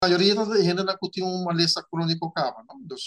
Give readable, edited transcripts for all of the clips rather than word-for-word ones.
maioria da gente não tinha uma lista crônica cava, não? Dus,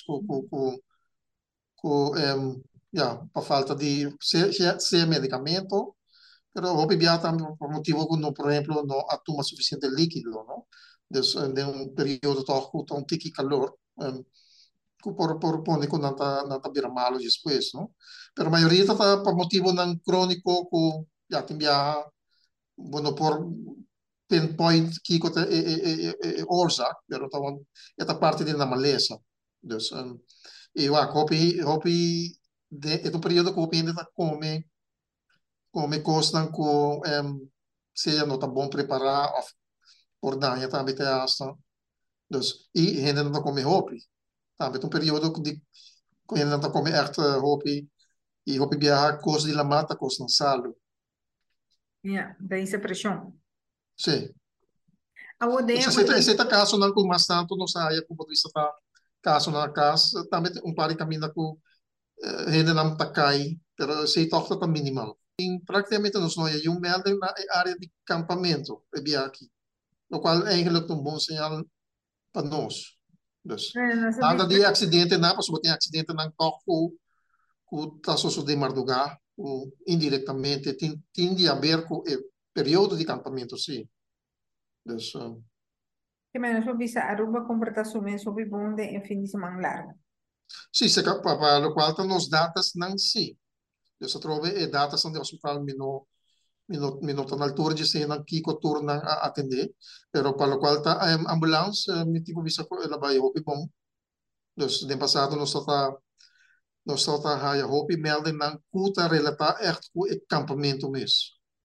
para falta de se medicamento, pero hopi biya também por motivo que no, por exemplo, não atuma suficiente líquido, não? Dus, em um período toch com um tiki calor, por pone que não tá vira malo depois, não? Pero a maioria tá por motivo não crônico que já tem biya, bueno, por pinpoint kiko oorzaak, pero tawan esta parte din na malesa. Dus e wa hopi de ito periodo ko hopi ainda come costan ko se no tá bom preparar of por danha também te asta. Dus e ainda não come hopi. Também um período de ainda não come echt hopi e hopi viajar cos de la mata cos não salo. Ja, deze pressão. Sim. A odeia, Se esse caso não com mais tanto não saia como isso tá caso na casa também um par de caminho com rede não tá cai pero se toca tá minimal em praticamente nos nós é melding na área de campamento é aqui o qual é eigenlijk um bom sinal para nós dus nossa nada vista, de acidente na porque tem acidente não toco o tá só de madrugada ou indiretamente tem de haver com o período de campamento sim dus que menos sua vista, Aruba comporta-se sobre bonde em fim de semana largo. sim se para o qual tá nos datas não sim dus trove e datas onde o hospital minuto na altura de cena que turna a atender, pero para lo cual ta ambulância mi tipo visa ko ela vai hopi bom. Dus de passado nós está haya hopi melden nan kuta relata echt ku e campamento mes.